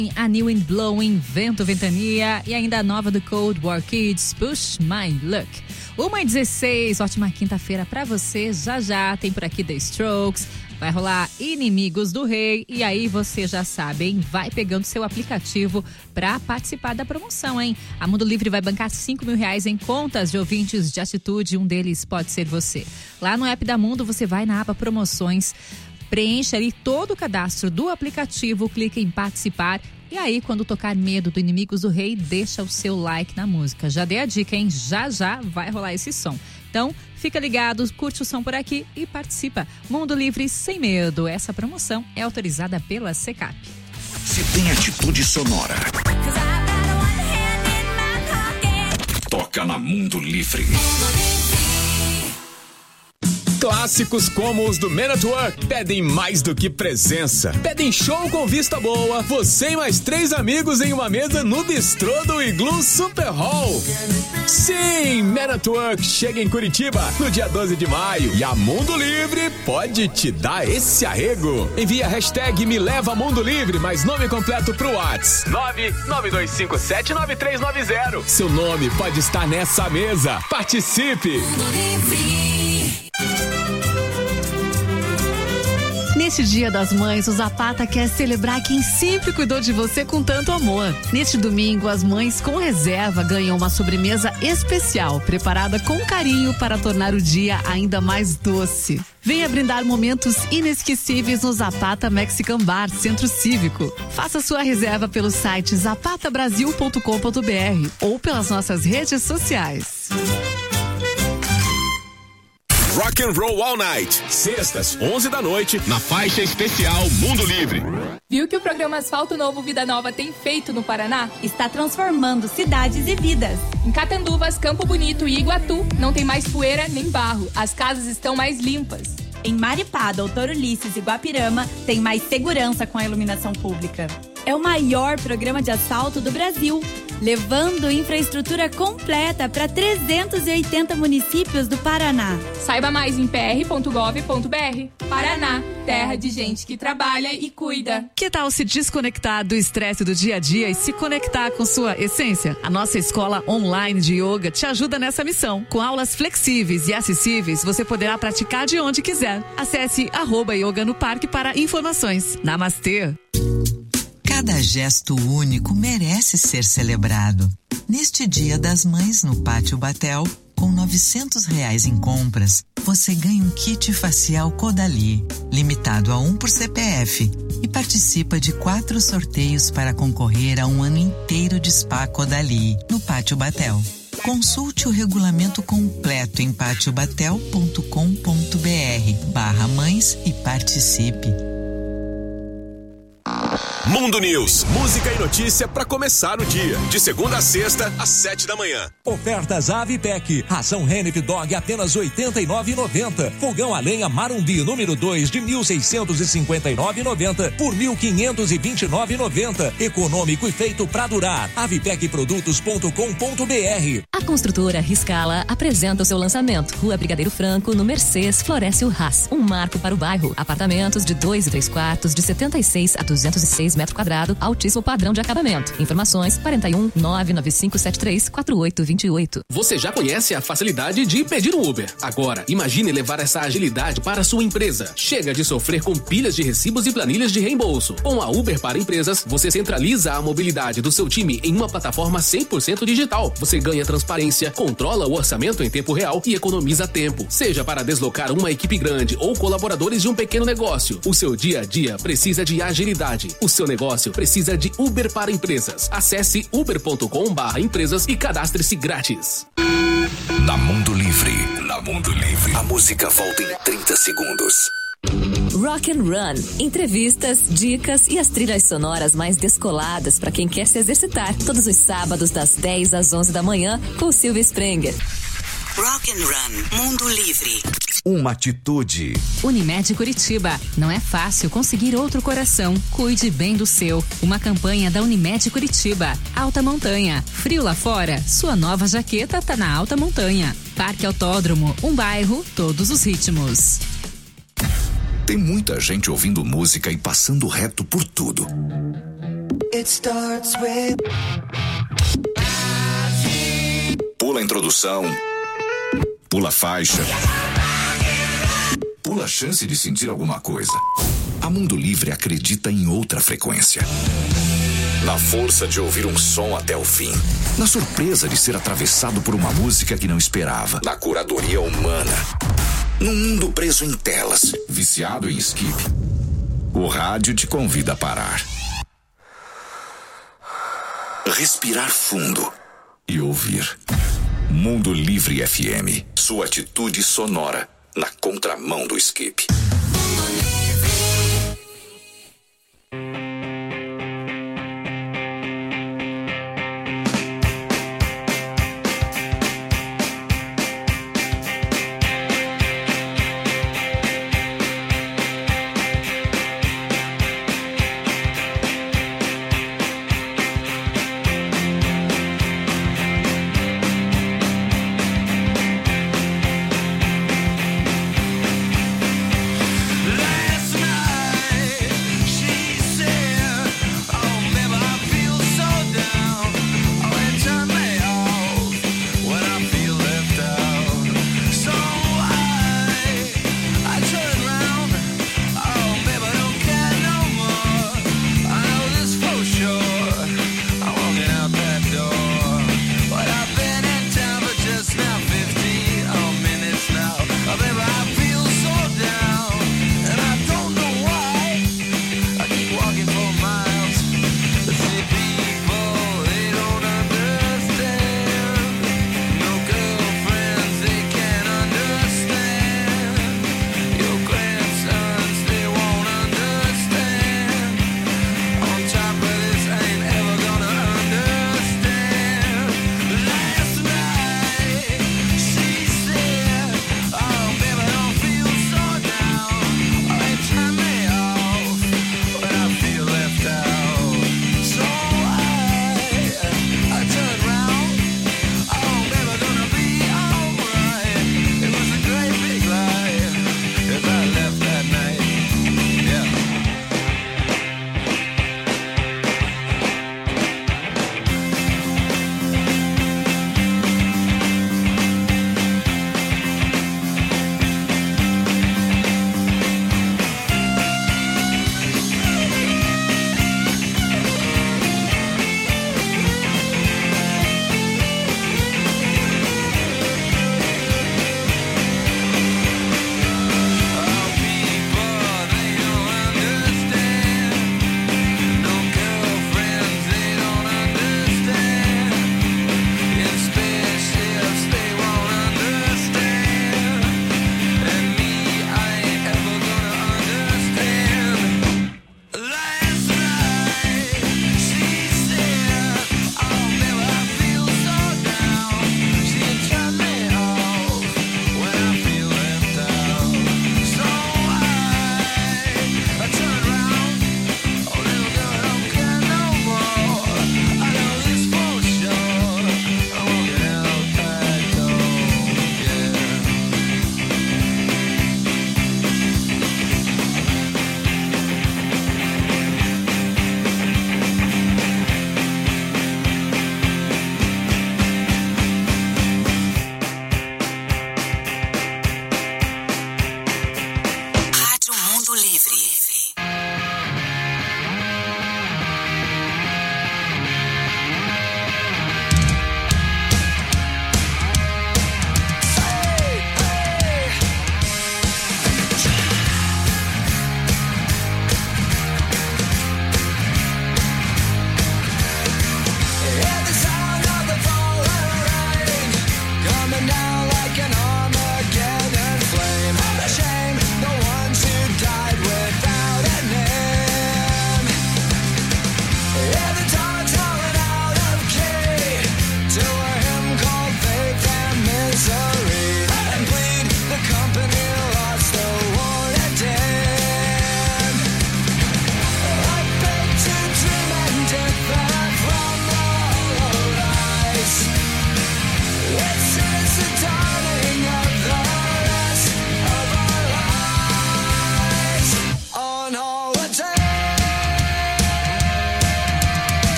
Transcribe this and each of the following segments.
A New Wind Blowing, Vento Ventania e ainda a nova do Cold War Kids, Push My Luck. 1h16, ótima quinta-feira pra você. Já tem por aqui The Strokes, vai rolar Inimigos do Rei e aí você já sabe, hein? Vai pegando seu aplicativo pra participar da promoção, hein? A Mundo Livre vai bancar R$5.000 em contas de ouvintes de atitude, um deles pode ser você. Lá no app da Mundo você vai na aba Promoções, preenche ali todo o cadastro do aplicativo, clica em participar e aí quando tocar Medo do Inimigos do Rei, deixa o seu like na música. Já dei a dica, hein? Já vai rolar esse som. Então, fica ligado, curte o som por aqui e participa. Mundo Livre sem medo. Essa promoção é autorizada pela Secap. Se tem atitude sonora, toca na Mundo Livre. Clássicos como os do Man at Work pedem mais do que presença. Pedem show com vista boa, você e mais 3 amigos em uma mesa no bistrô do Iglu Super Hall. Sim, Man at Work chega em Curitiba no dia 12 de maio e a Mundo Livre pode te dar esse arrego. Envia a hashtag Me Leva Mundo Livre, mais nome completo pro WhatsApp 992579390. Seu nome pode estar nessa mesa. Participe! Neste Dia das Mães, o Zapata quer celebrar quem sempre cuidou de você com tanto amor. Neste domingo, as mães com reserva ganham uma sobremesa especial, preparada com carinho para tornar o dia ainda mais doce. Venha brindar momentos inesquecíveis no Zapata Mexican Bar, Centro Cívico. Faça sua reserva pelo site zapatabrasil.com.br ou pelas nossas redes sociais. Rock and Roll All Night, sextas, 11 da noite, na faixa especial Mundo Livre. Viu que o programa Asfalto Novo Vida Nova tem feito no Paraná? Está transformando cidades e vidas. Em Catanduvas, Campo Bonito e Iguatu, não tem mais poeira nem barro. As casas estão mais limpas. Em Maripá, Doutor Ulisses e Guapirama, tem mais segurança com a iluminação pública. É o maior programa de asfalto do Brasil, levando infraestrutura completa para 380 municípios do Paraná. Saiba mais em pr.gov.br. Paraná, terra de gente que trabalha e cuida. Que tal se desconectar do estresse do dia a dia e se conectar com sua essência? A nossa escola online de yoga te ajuda nessa missão. Com aulas flexíveis e acessíveis, você poderá praticar de onde quiser. Acesse @yoga no parque para informações. Namastê! Cada gesto único merece ser celebrado. Neste Dia das Mães, no Pátio Batel, com R$900 em compras, você ganha um kit facial Caudalie, limitado a 1 por CPF, e participa de 4 sorteios para concorrer a um ano inteiro de spa Caudalie, no Pátio Batel. Consulte o regulamento completo em patiobatel.com.br/mães e participe. Mundo News, música e notícia para começar o dia. De segunda a sexta, às 7 da manhã. Ofertas Avipec. Ração Renif Dog apenas R$ 89,90. Fogão a lenha Marumbi número 2 de R$ 1.659,90 por R$ 1.529,90. Econômico e feito para durar. Avipecprodutos.com.br. A construtora Riscala apresenta o seu lançamento. Rua Brigadeiro Franco, no Mercês, Floresce o Haas. Um marco para o bairro. Apartamentos de 2 e 3 quartos de 76 a 206 metros quadrados, altíssimo padrão de acabamento. Informações 41 99573 4828. Você já conhece a facilidade de pedir um Uber. Agora, imagine levar essa agilidade para a sua empresa. Chega de sofrer com pilhas de recibos e planilhas de reembolso. Com a Uber para Empresas, você centraliza a mobilidade do seu time em uma plataforma 100% digital. Você ganha transparência, controla o orçamento em tempo real e economiza tempo. Seja para deslocar uma equipe grande ou colaboradores de um pequeno negócio, o seu dia a dia precisa de agilidade. O seu negócio precisa de Uber para Empresas. Acesse uber.com/empresas e cadastre-se grátis. Na Mundo Livre. Na Mundo Livre. A música volta em 30 segundos. Rock and Run. Entrevistas, dicas e as trilhas sonoras mais descoladas para quem quer se exercitar. Todos os sábados das 10 às 11 da manhã com Silvia Sprenger. Rock and Run, Mundo Livre. Uma atitude. Unimed Curitiba. Não é fácil conseguir outro coração. Cuide bem do seu. Uma campanha da Unimed Curitiba. Alta Montanha. Frio lá fora? Sua nova jaqueta tá na Alta Montanha. Parque Autódromo. Um bairro, todos os ritmos. Tem muita gente ouvindo música e passando reto por tudo. It starts with... Pula a introdução. Pula a faixa. Pula a chance de sentir alguma coisa. A Mundo Livre acredita em outra frequência. Na força de ouvir um som até o fim. Na surpresa de ser atravessado por uma música que não esperava. Na curadoria humana. Num mundo preso em telas, viciado em skip. O rádio te convida a parar. Respirar fundo e ouvir. Mundo Livre FM. Sua atitude sonora na contramão do skip.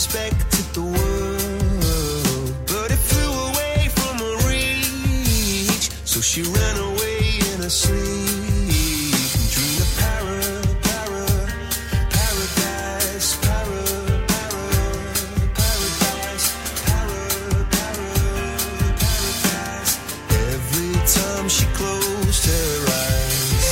expected the world, but it flew away from her reach. So she ran away in her sleep and dreamed of paradise, paradise. Every time she closed her eyes.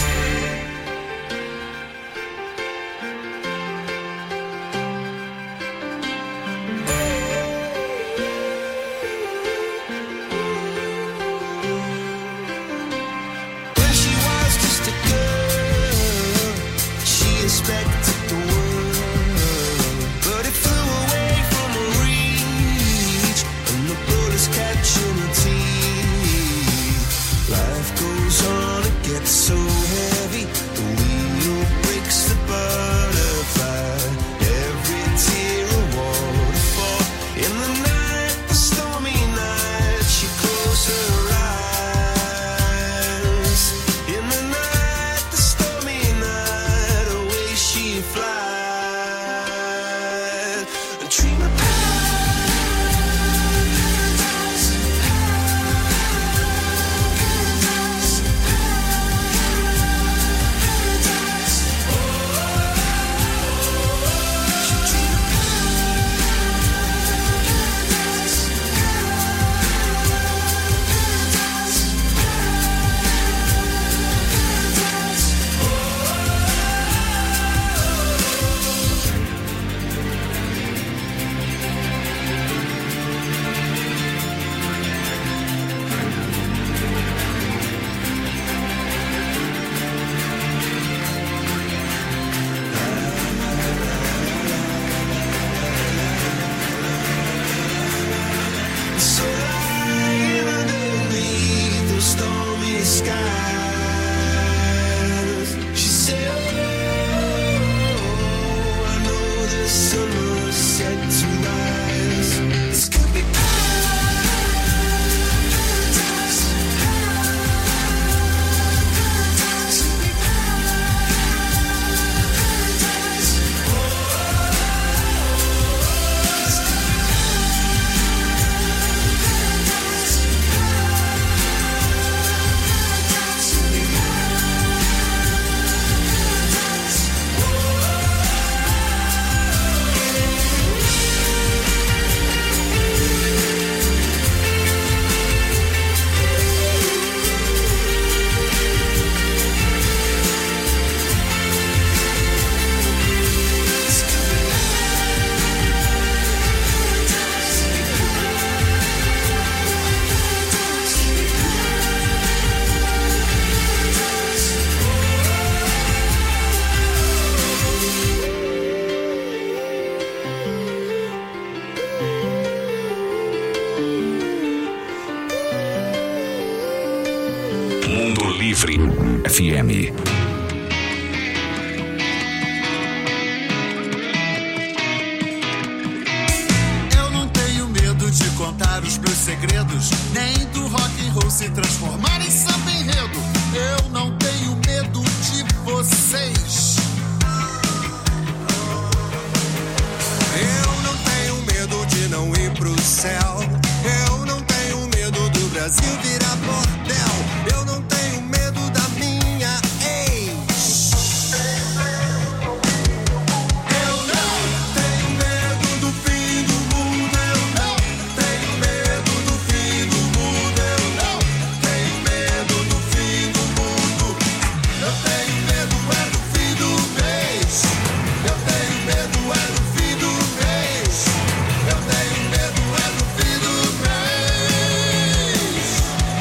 When she was just a girl, she expected the world, but it flew away from her reach, and the bullets catching her teeth. Life goes on, it gets so heavy, the wheel breaks the butterfly. Every tear a waterfall. In the night, the stormy night, she closed her eyes. In the night, the stormy night, away she flies. And dream of so lying underneath those stormy skies. She said, oh, I know the sun will set to rise. This could be paradise, paradise. Mundo Livre FM. Eu não tenho medo de contar os meus segredos, nem do rock and roll se transformar em samba enredo. Eu não tenho medo de vocês. Eu não tenho medo de não ir pro céu. Eu não tenho medo do Brasil virar bordel. Eu não tenho medo da minha ex. Eu não tenho medo do fim do mundo. Eu não tenho medo do fim do mundo. Eu não tenho medo do fim do mundo. Eu tenho medo é do fim do mês. Eu tenho medo é do fim do mês. Eu tenho medo é do fim do mês.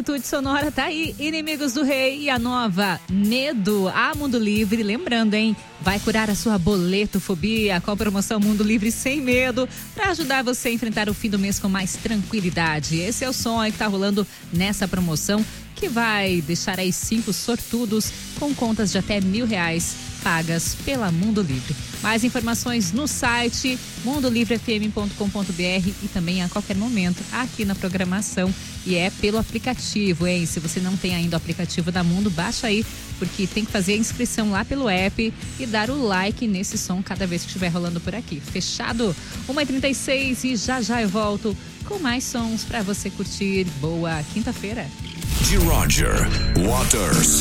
Atitude Sonora tá aí, Inimigos do Rei e a nova Medo, a Mundo Livre. Lembrando, hein? Vai curar a sua boletofobia com a promoção Mundo Livre Sem Medo para ajudar você a enfrentar o fim do mês com mais tranquilidade. Esse é o som aí que tá rolando nessa promoção, que vai deixar aí 5 sortudos com contas de até R$1.000 pagas pela Mundo Livre. Mais informações no site mundolivrefm.com.br e também a qualquer momento aqui na programação. E é pelo aplicativo, hein? Se você não tem ainda o aplicativo da Mundo, baixa aí, porque tem que fazer a inscrição lá pelo app e dar o like nesse som cada vez que estiver rolando por aqui. Fechado? 1h36 e já eu volto com mais sons para você curtir. Boa quinta-feira. De Roger Waters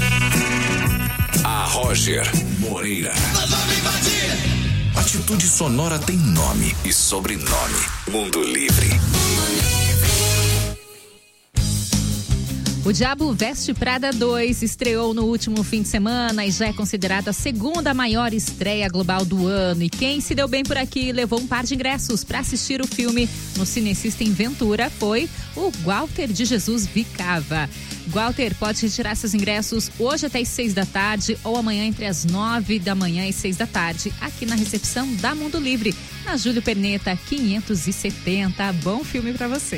a Roger Moreira. Atitude Sonora tem nome e sobrenome. Mundo Livre. O Diabo Veste Prada 2 estreou no último fim de semana e já é considerada a segunda maior estreia global do ano. E quem se deu bem por aqui levou um par de ingressos para assistir o filme no Cine System Ventura foi o Walter de Jesus Vicava. Walter pode retirar seus ingressos hoje até as 6 da tarde ou amanhã entre as 9 da manhã e 6 da tarde, aqui na recepção da Mundo Livre, na Júlio Perneta 570. Bom filme para você.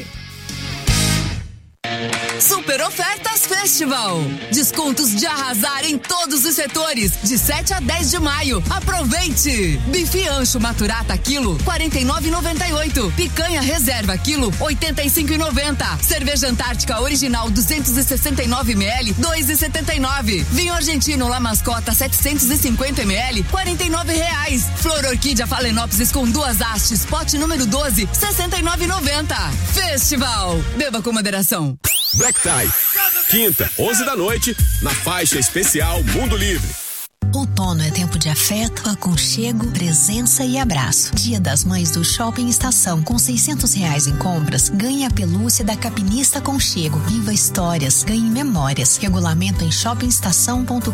Super Ofertas Festival. Descontos de arrasar em todos os setores, de 7 a 10 de maio. Aproveite! Bife ancho maturata quilo, R$ 49,98. Picanha reserva quilo, R$ 85,90. Cerveja Antártica original 269 ml, R$ 2,79. Vinho argentino La Mascota 750 ml, R$ 49,00. Flor orquídea Phalaenopsis com 2 hastes, pote número 12, R$ 69,90. Festival. Beba com moderação. Black Tie, quinta, 11 da noite, na faixa especial Mundo Livre. Outono é tempo de afeto, aconchego, presença e abraço. Dia das Mães do Shopping Estação. Com R$600 em compras, ganhe a pelúcia da Capinista Aconchego. Viva histórias, ganhe memórias. Regulamento em shoppingestação.com.br.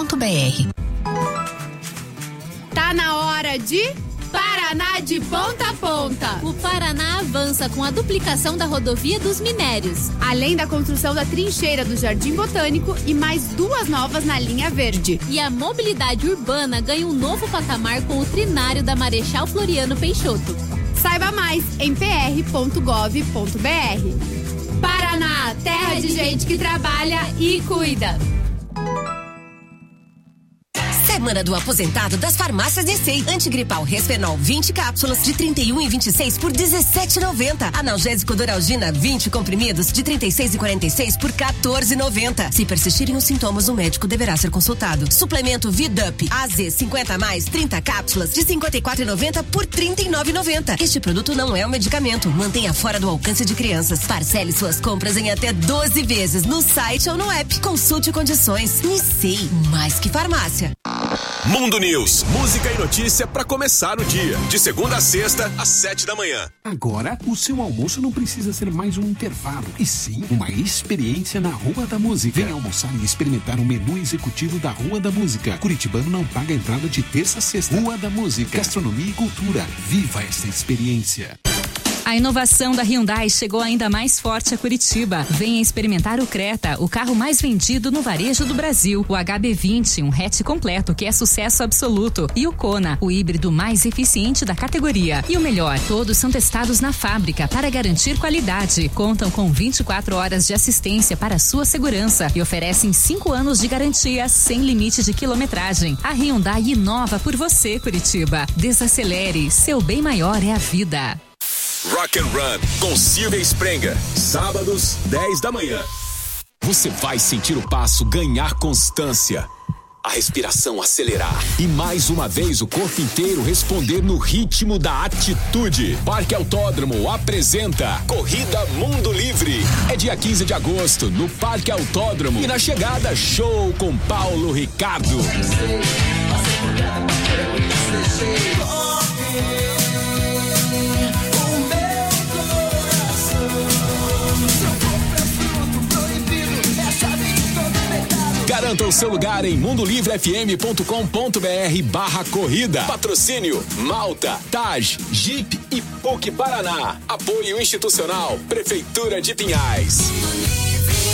Tá na hora de Paraná de ponta a ponta. O Paraná avança com a duplicação da rodovia dos Minérios, além da construção da trincheira do Jardim Botânico e mais 2 novas na linha verde. E a mobilidade urbana ganha um novo patamar com o trinário da Marechal Floriano Peixoto. Saiba mais em pr.gov.br. Paraná, terra de gente que trabalha e cuida. Semana do Aposentado das Farmácias Nessei. Antigripal Resfenol 20 cápsulas de 31,26 por 17,90. Analgésico Doralgina 20 comprimidos de 36,46 por 14,90. Se persistirem os sintomas, o médico deverá ser consultado. Suplemento Vidup AZ 50 mais 30 cápsulas de 54,90 por 39,90. Este produto não é um medicamento. Mantenha fora do alcance de crianças. Parcele suas compras em até 12 vezes no site ou no app. Consulte condições. Nessei, mais que farmácia. Mundo News, música e notícia para começar o dia. De segunda a sexta, às 7 da manhã. Agora, o seu almoço não precisa ser mais um intervalo, e sim uma experiência na Rua da Música. Venha almoçar e experimentar o menu executivo da Rua da Música. Curitibano não paga entrada de terça a sexta. Rua da Música, gastronomia e cultura. Viva essa experiência. A inovação da Hyundai chegou ainda mais forte a Curitiba. Venha experimentar o Creta, o carro mais vendido no varejo do Brasil. O HB20, um hatch completo que é sucesso absoluto. E o Kona, o híbrido mais eficiente da categoria. E o melhor, todos são testados na fábrica para garantir qualidade. Contam com 24 horas de assistência para sua segurança e oferecem 5 anos de garantia sem limite de quilometragem. A Hyundai inova por você, Curitiba. Desacelere, seu bem maior é a vida. Rock and Run com Silvia Sprenga, sábados 10 da manhã. Você vai sentir o passo ganhar constância, a respiração acelerar e mais uma vez o corpo inteiro responder no ritmo da atitude. Parque Autódromo apresenta Corrida Mundo Livre. É dia 15 de agosto no Parque Autódromo e na chegada show com Paulo Ricardo. Garanta o seu lugar em mundolivrefm.com.br/corrida. Patrocínio Malta, Taj, Jeep e PUC Paraná. Apoio institucional Prefeitura de Pinhais.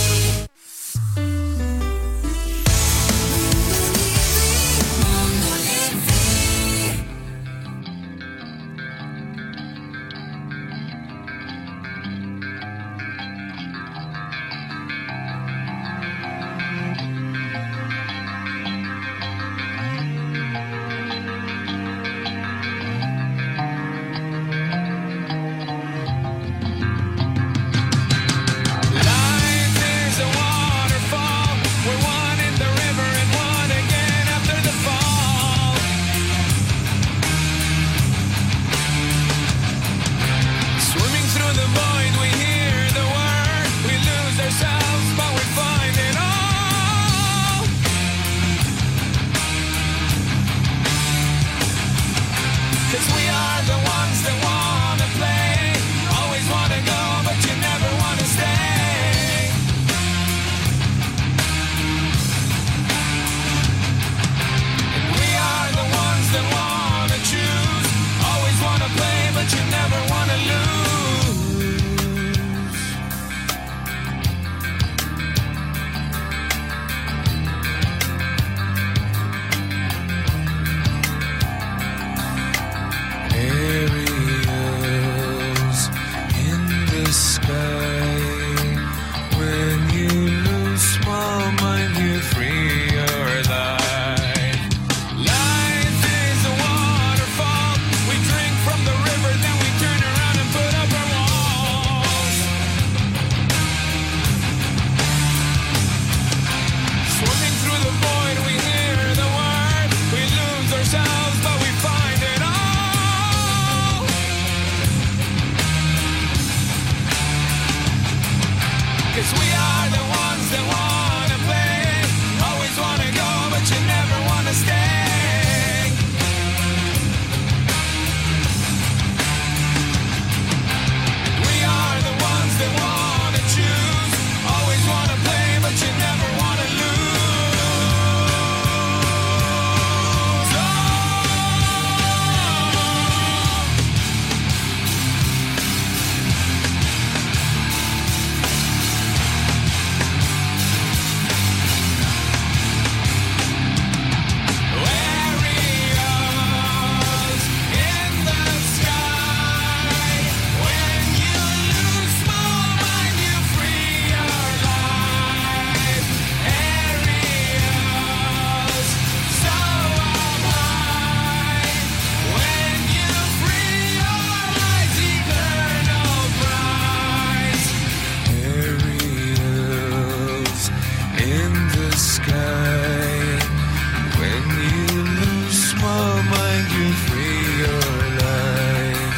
in the sky. When you lose small mind, you free your life.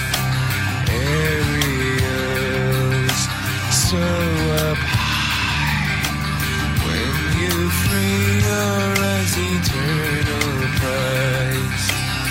Areas so up high. When you free your eyes, eternal prize.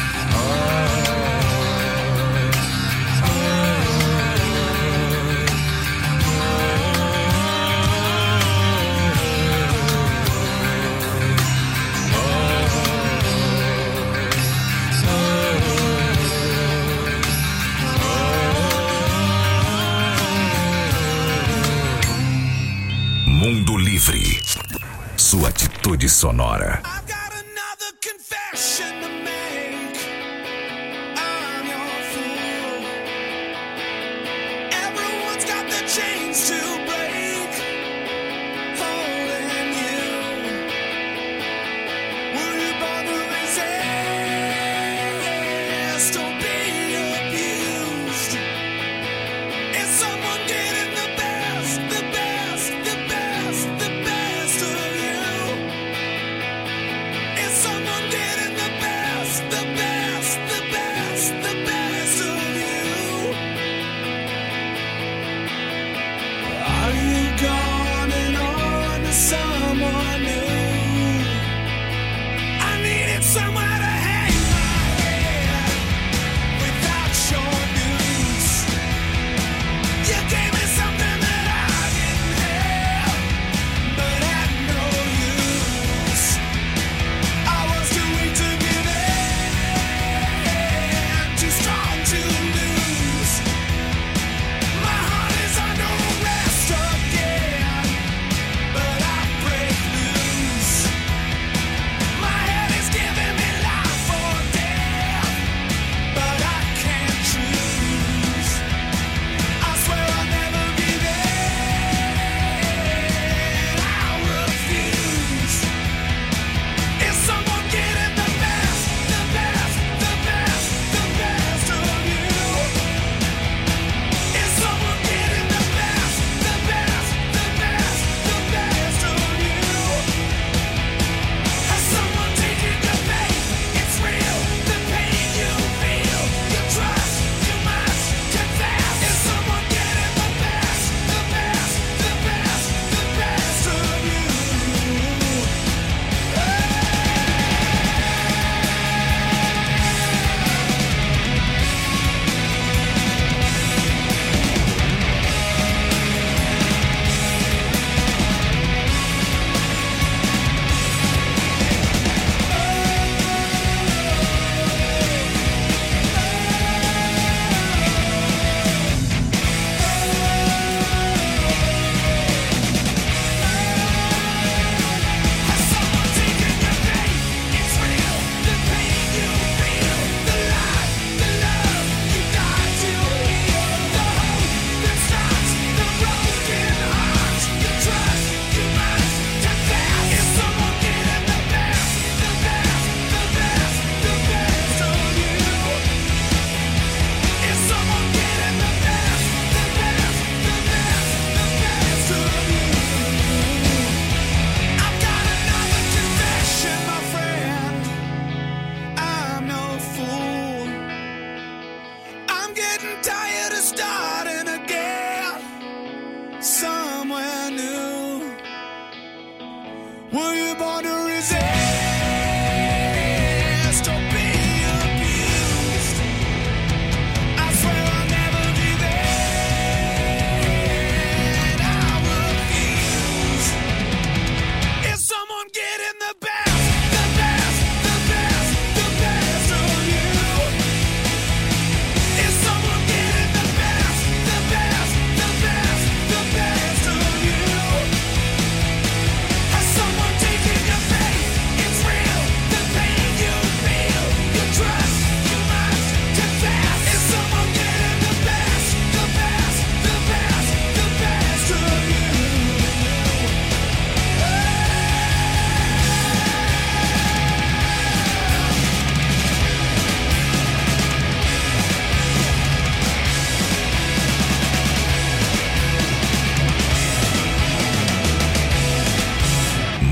Mundo Livre. Sua atitude sonora.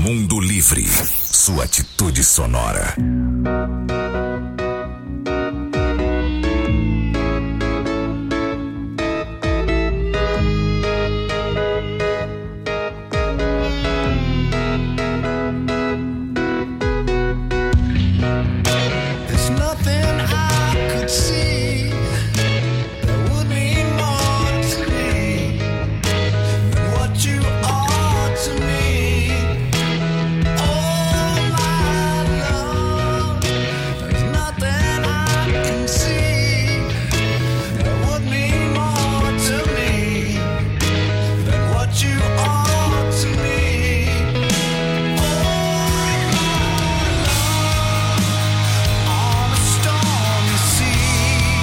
Mundo Livre. Sua atitude sonora. There's nothing I could see that would mean more to me than what you are to me. Oh my love, there's nothing I can see that would mean more to me than what you are to me. On a stormy sea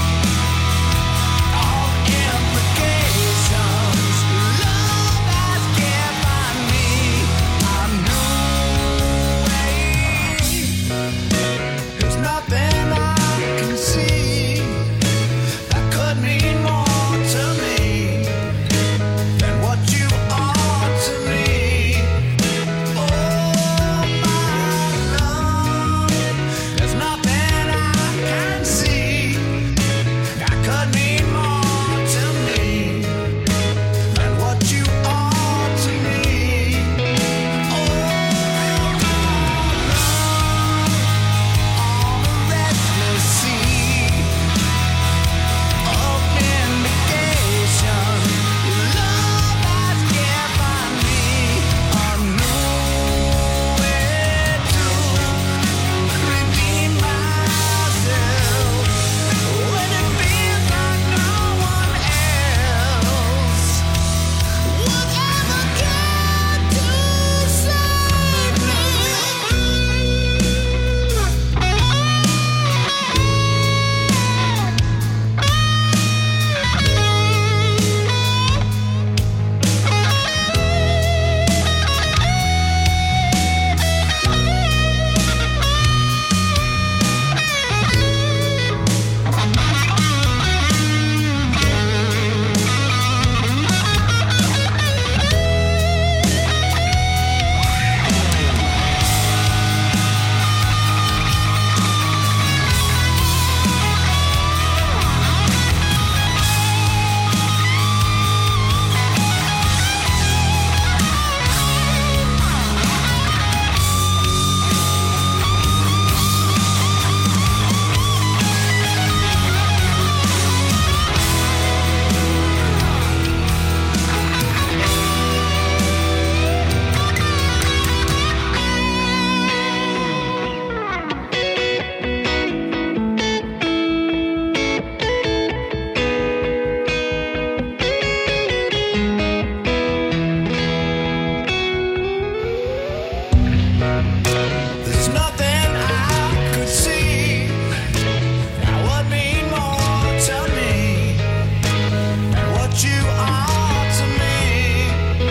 of implications, love has given me a new way. There's nothing I can see that could mean more to me than what you are to me. Oh my love, there's nothing I can see that could mean more to me than what you are to me. Oh my love, on a restless sea of indication, love has given me a new way to redeem myself when it feels like no one else would ever get to save There's nothing I could see that would mean more to me than what you are to me.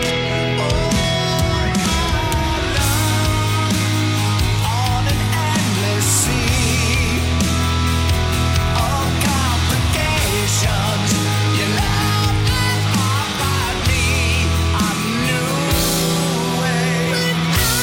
Oh my love, on an endless sea of complications, your love has offered me a new way.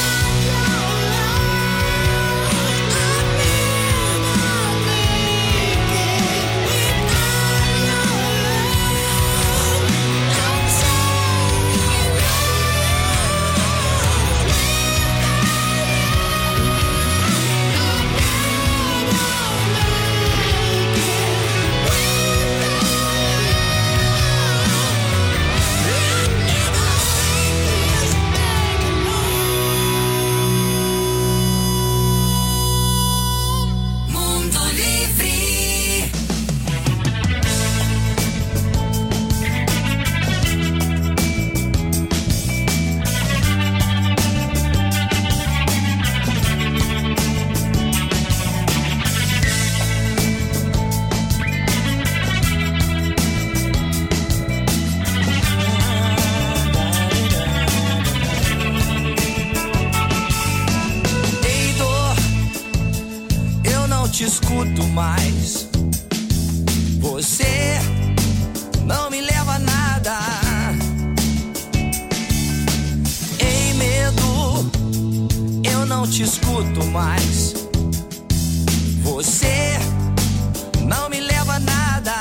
Mundo Livre. Ei, dor, eu não te escuto mais. Você não me leva a nada. Ei, medo, não te escuto mais. Você não me leva a nada.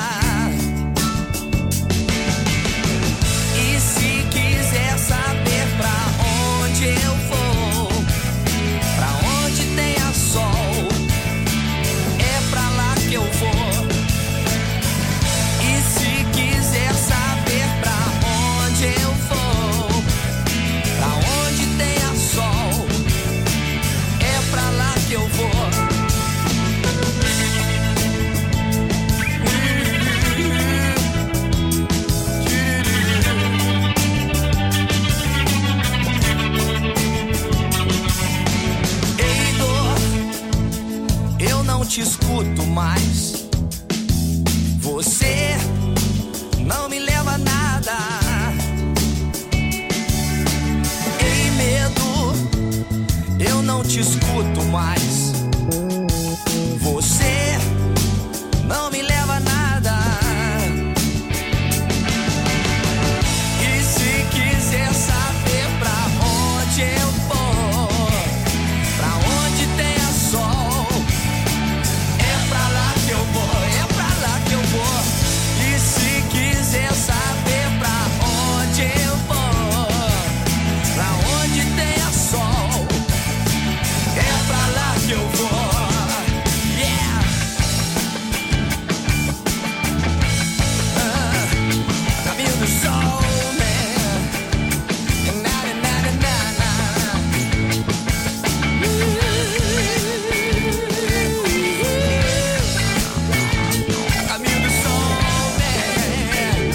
E se quiser saber pra onde eu vou, pra onde tenha sol, é pra lá que eu vou. E se quiser saber pra onde eu vou, pra onde tenha sol, é pra lá que eu vou. Ei, dor, eu não te escuto mais. Você não me leva a nada. Ei, medo, eu não te escuto mais. Você não me leva a nada. E se quiser saber pra onde eu vou, pra onde tenha sol, é pra lá que eu vou, é pra lá que eu vou. E se quiser saber pra onde eu vou, pra onde tenha sol, é pra lá que eu vou. Yeah! Caminho do sol, man. Na, na, na, na, na. Caminho do sol, man.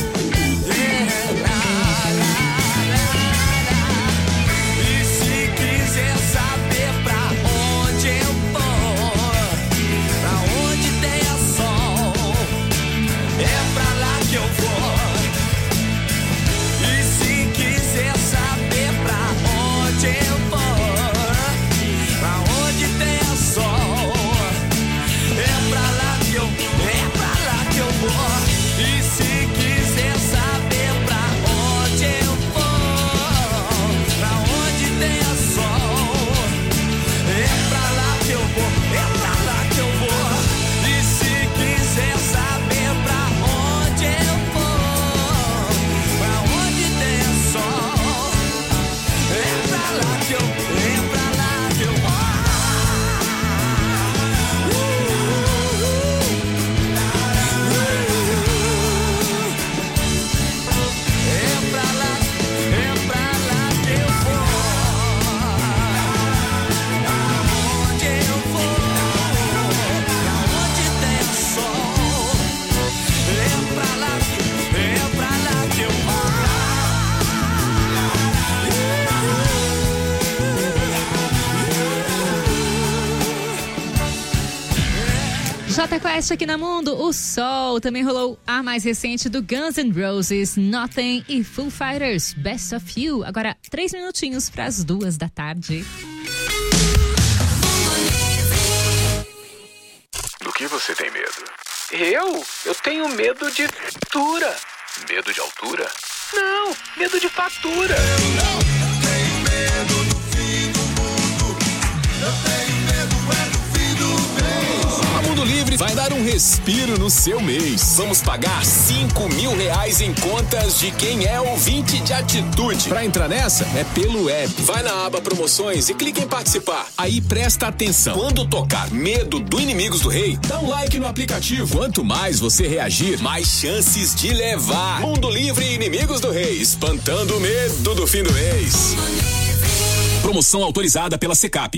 E se quiser saber pra onde eu vou, pra onde tenha sol, é pra lá que eu vou. E se quiser saber pra onde eu vou, pra onde tenha sol, é pra lá que eu, é pra lá que eu vou. E se quiser saber pra onde eu vou, pra onde tenha sol, é pra lá que eu vou, é pra lá que eu vou. E se quiser saber pra onde eu vou, pra onde tenha sol, é pra lá que eu, é pra lá que eu vou. É pra lá que eu vou. Aonde eu vou, pra onde tem sol, é pra lá que eu vou. Jota Quest aqui na Mundo, o Sol. Também rolou a mais recente do Guns N' Roses, Nothing, e Foo Fighters, Best of You. Agora, 3 minutinhos para as 2 da tarde. Do que você tem medo? Eu tenho medo de altura. Medo de altura? Não, medo de fatura. A Mundo Livre vai dar um respiro no seu mês. Vamos pagar R$5.000 em contas de quem é ouvinte de atitude. Pra entrar nessa, é pelo app. Vai na aba promoções e clica em participar. Aí presta atenção. Quando tocar Medo do Inimigos do Rei, dá um like no aplicativo. Quanto mais você reagir, mais chances de levar. Mundo Livre e Inimigos do Rei, espantando o medo do fim do mês. Promoção autorizada pela Secap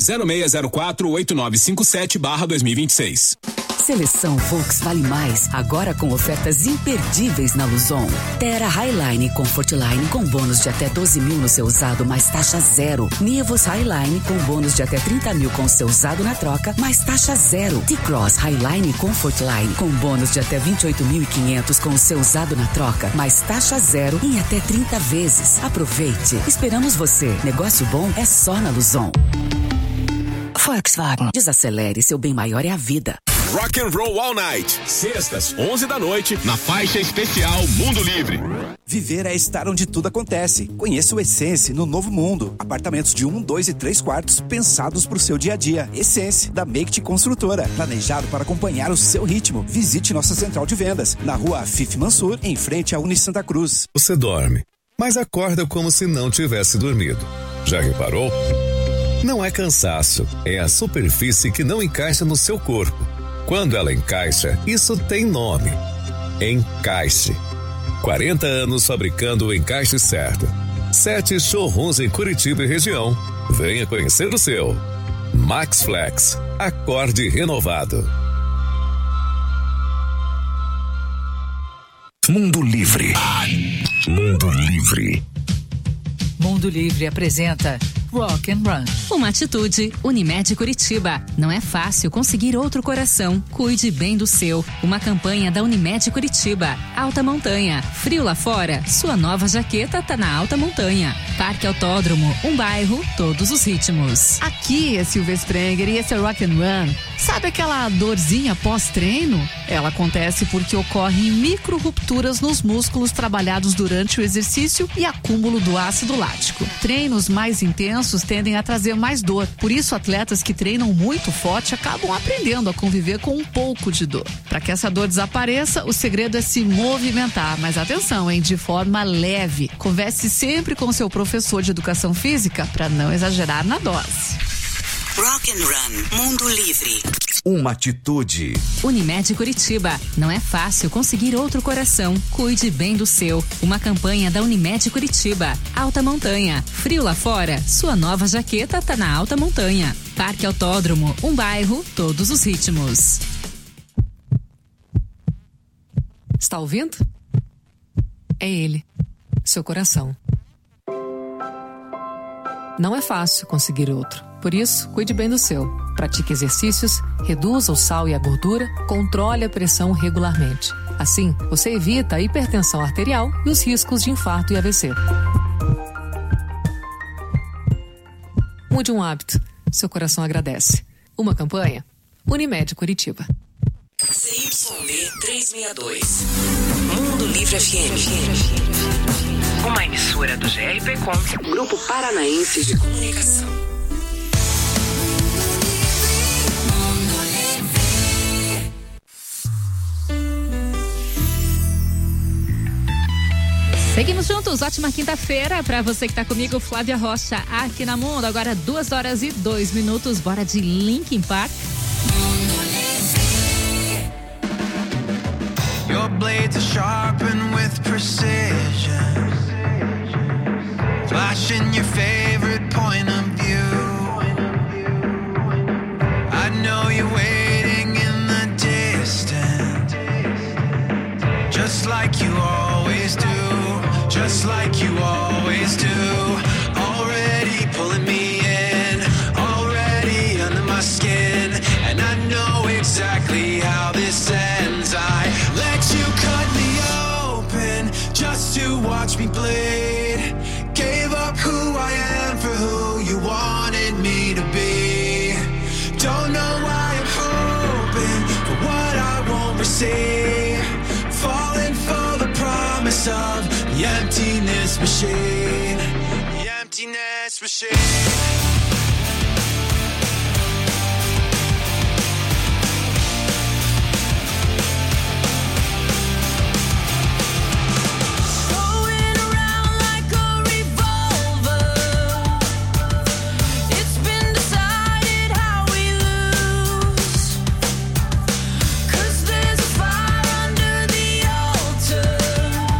0604-8957/2026. Seleção Volks Vale Mais, agora com ofertas imperdíveis na Luzon. Terra Highline Comfortline com bônus de até 12 mil no seu usado, mais taxa zero. Nivus Highline com bônus de até 30 mil com seu usado na troca, mais taxa zero. T-Cross Highline Comfortline com bônus de até 28.500 com seu usado na troca, mais taxa zero em até 30 vezes. Aproveite. Esperamos você. Negócio bom é só na Luzon. Volkswagen. Desacelere, seu bem maior é a vida. Rock and Roll All Night. Sextas, 11 da noite, na faixa especial Mundo Livre. Viver é estar onde tudo acontece. Conheça o Essence no Novo Mundo. Apartamentos de 1, 2 e 3 quartos pensados para o seu dia a dia. Essence, da Make-Te Construtora. Planejado para acompanhar o seu ritmo. Visite nossa central de vendas, na rua Afif Mansur, em frente à Uni Santa Cruz. Você dorme, mas acorda como se não tivesse dormido. Já reparou? Não é cansaço, é a superfície que não encaixa no seu corpo. Quando ela encaixa, isso tem nome. Encaixe. 40 anos fabricando o encaixe certo. 7 showrooms em Curitiba e região. Venha conhecer o seu. Max Flex. Acorde renovado. Mundo Livre. Mundo Livre. Mundo Livre apresenta Rock and Run. Uma atitude, Unimed Curitiba. Não é fácil conseguir outro coração. Cuide bem do seu. Uma campanha da Unimed Curitiba. Alta Montanha. Frio lá fora? Sua nova jaqueta tá na Alta Montanha. Parque Autódromo. Um bairro, todos os ritmos. Aqui é Silvia Sprenger e esse é Rock and Run. Sabe aquela dorzinha pós-treino? Ela acontece porque ocorrem micro-rupturas nos músculos trabalhados durante o exercício e acúmulo do ácido lático. Treinos mais intensos tendem a trazer mais dor. Por isso, atletas que treinam muito forte acabam aprendendo a conviver com um pouco de dor. Para que essa dor desapareça, o segredo é se movimentar. Mas atenção, hein? De forma leve. Converse sempre com seu professor de educação física para não exagerar na dose. Rock and Run, Mundo Livre. Uma atitude. Unimed Curitiba. Não é fácil conseguir outro coração. Cuide bem do seu. Uma campanha da Unimed Curitiba. Alta Montanha. Frio lá fora? Sua nova jaqueta tá na Alta Montanha. Parque Autódromo. Um bairro, todos os ritmos. Está ouvindo? É ele. Seu coração. Não é fácil conseguir outro. Por isso, cuide bem do seu. Pratique exercícios, reduza o sal e a gordura, controle a pressão regularmente. Assim, você evita a hipertensão arterial e os riscos de infarto e AVC. Mude um hábito. Seu coração agradece. Uma campanha? Unimed Curitiba. CYB 362. Mundo Livre FM. Uma emissora do GRPcom, Grupo Paranaense de Comunicação. Seguimos juntos, ótima quinta-feira pra você que tá comigo, Flávia Rocha, aqui na Mundo. Agora 2 horas e 2 minutos, bora de Linkin Park. Your blades are sharpened with precision, flashing your favorite point of view. I know you're waiting in the distance, just like you always do, just like you always do. Already pulling me in, already under my skin, and I know exactly how this ends. I let you cut me open just to watch me bleed. Gave up who I am for who you wanted me to be. Don't know why I'm hoping for what I won't receive. Falling for the promise of the emptiness machine. The emptiness machine.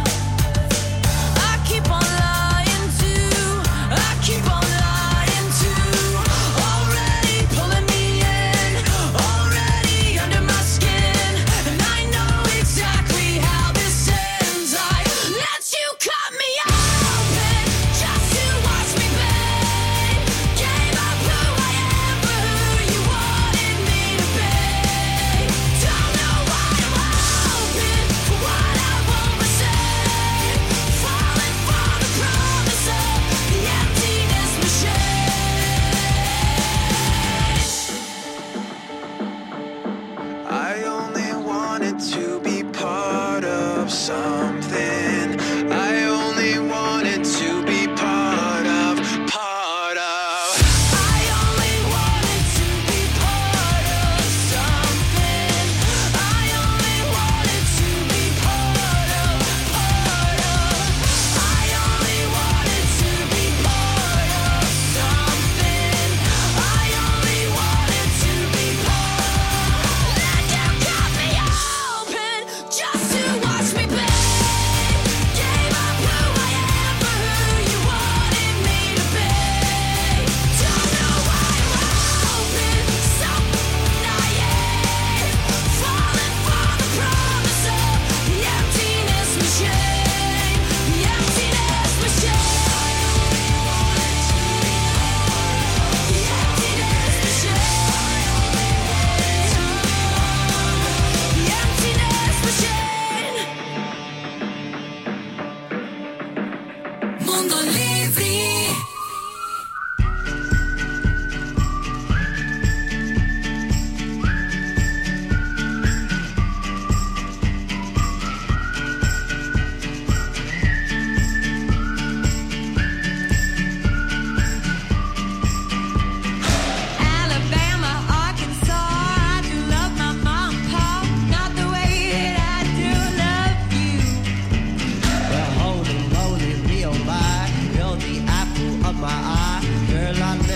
Keep on lying to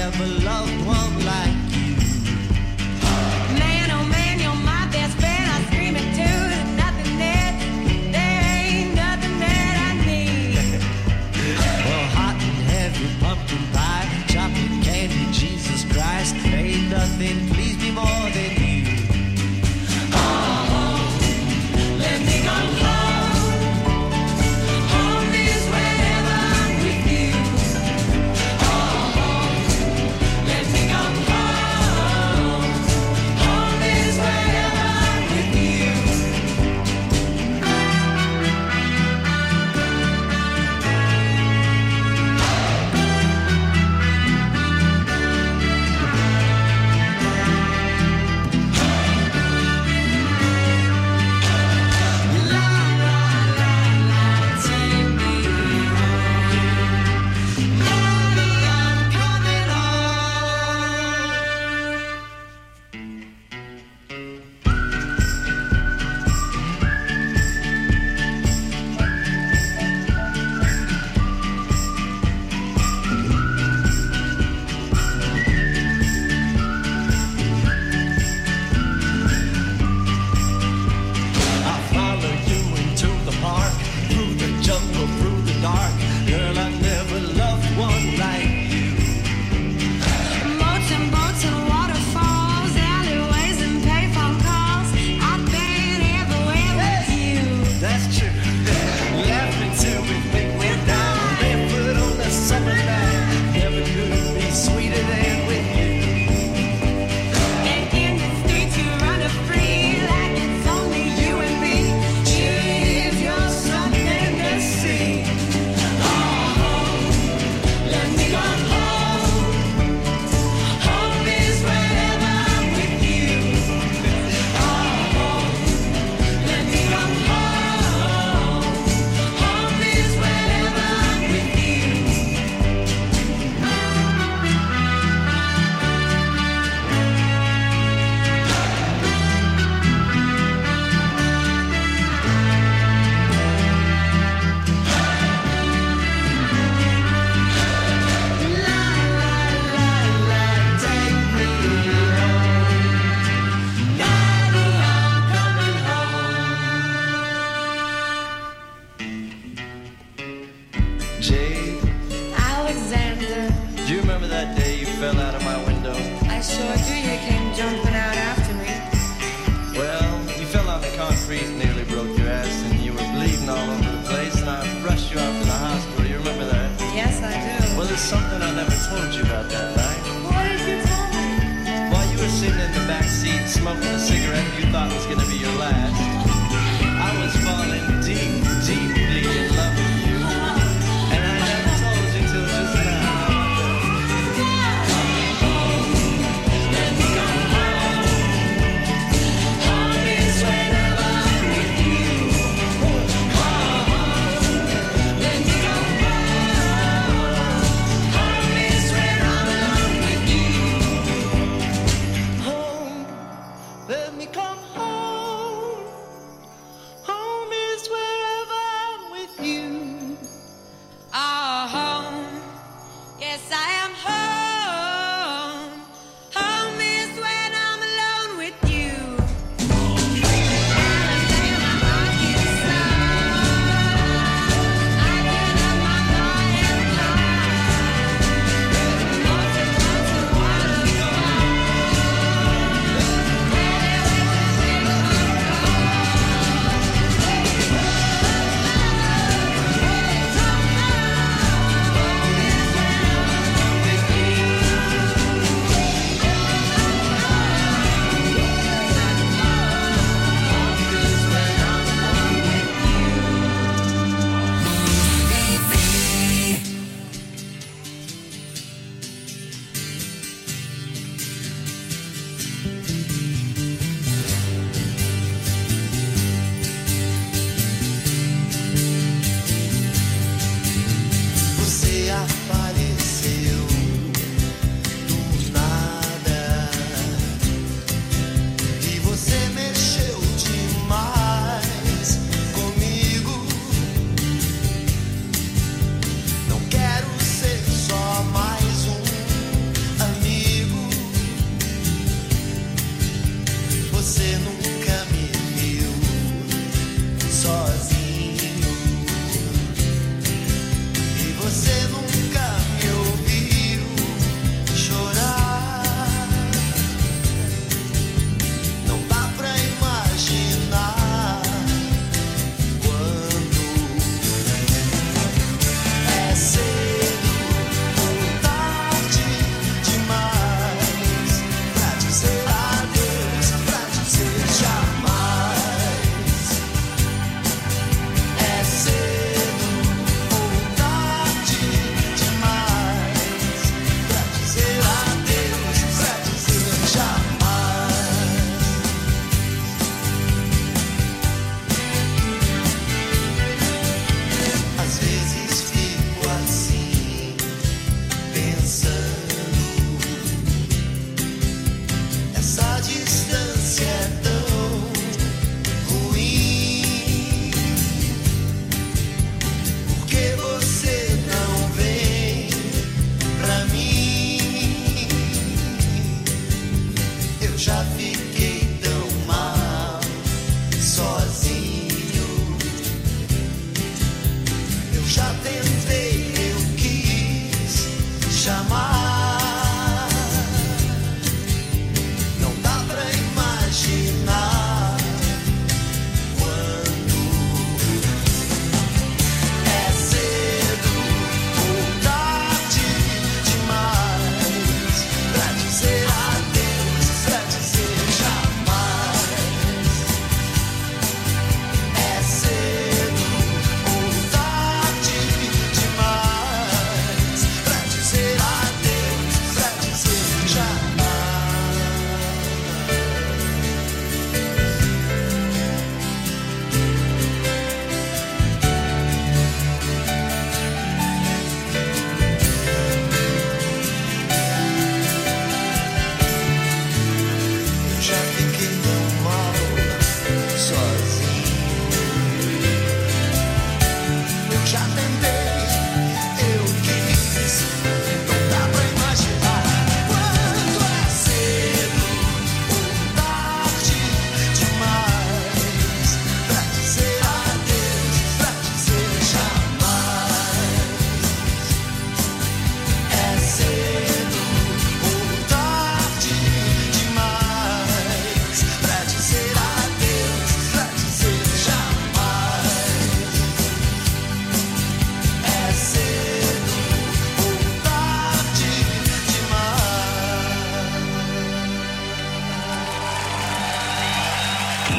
have a loved one like you. Man, oh man, you're my best friend. I scream it too. There's nothing that, there ain't nothing that I need. Well, hot and heavy pumpkin pie, chocolate candy, Jesus Christ, ain't nothing please me more than you. Oh, let me go home. Home is wherever I'm with you. Oh, let me go home.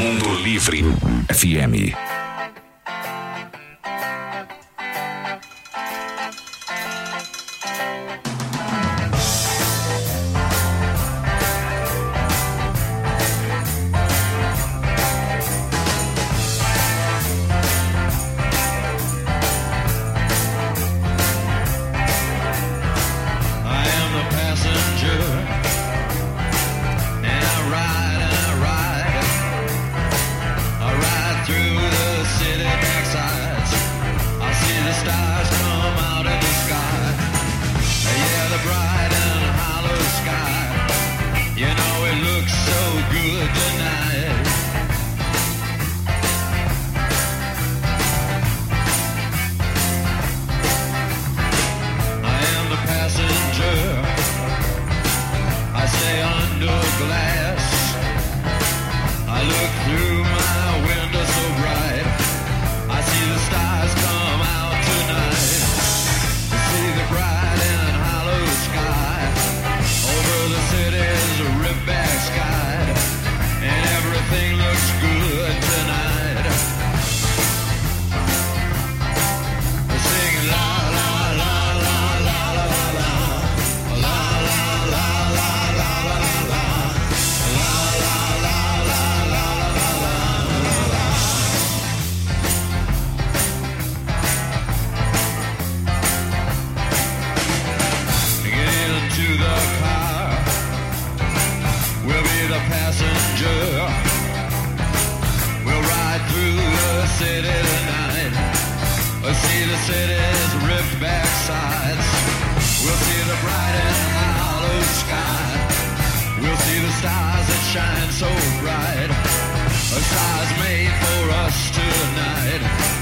Mundo Livre FM. Shine so bright, a star's made for us tonight.